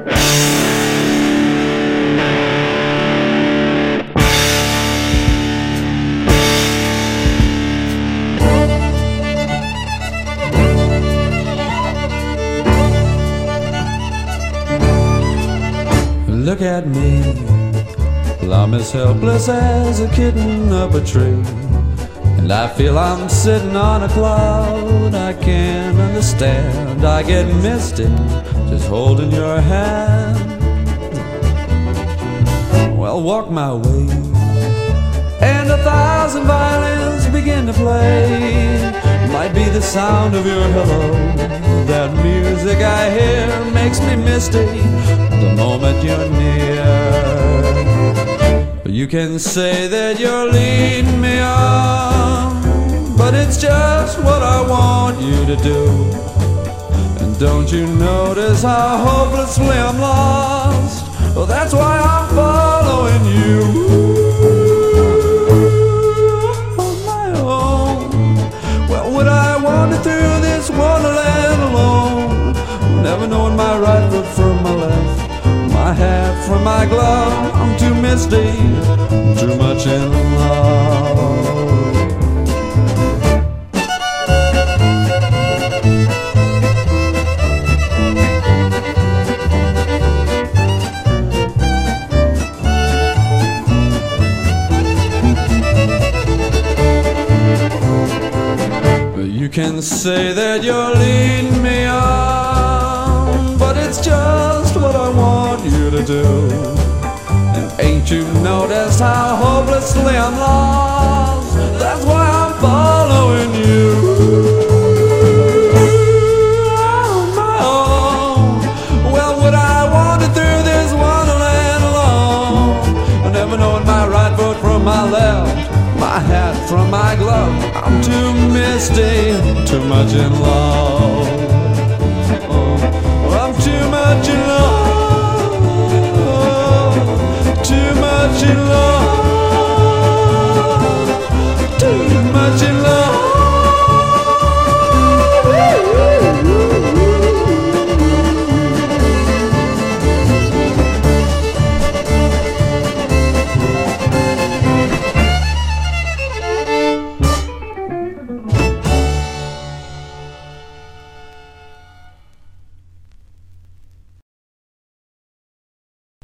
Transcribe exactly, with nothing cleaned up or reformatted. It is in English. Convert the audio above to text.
Look at me, well, I'm as helpless as a kitten up a tree, and I feel I'm sitting on a cloud I can't understand. I get misty just holding your hand. Well, walk my way, and a thousand violins begin to play. Might be the sound of your hello. That music I hear makes me misty the moment you're near. You can say that you're leading me on, but it's just what I want you to do. And don't you notice how hopelessly I'm lost? Well, that's why I'm following you on my own. Well, would I wander through this wonderland alone, never knowing my right foot from my left, my hat from my glove? I'm too misty, too much in love. You can say that you're leading me on, but it's just what I want you to do. And ain't you noticed how hopelessly I'm lost? That's why I'm following you on my own. Well, would I wander through this wonderland alone, never knowing my right foot from my left, my hat from my glove? I'm too misty, too much in love.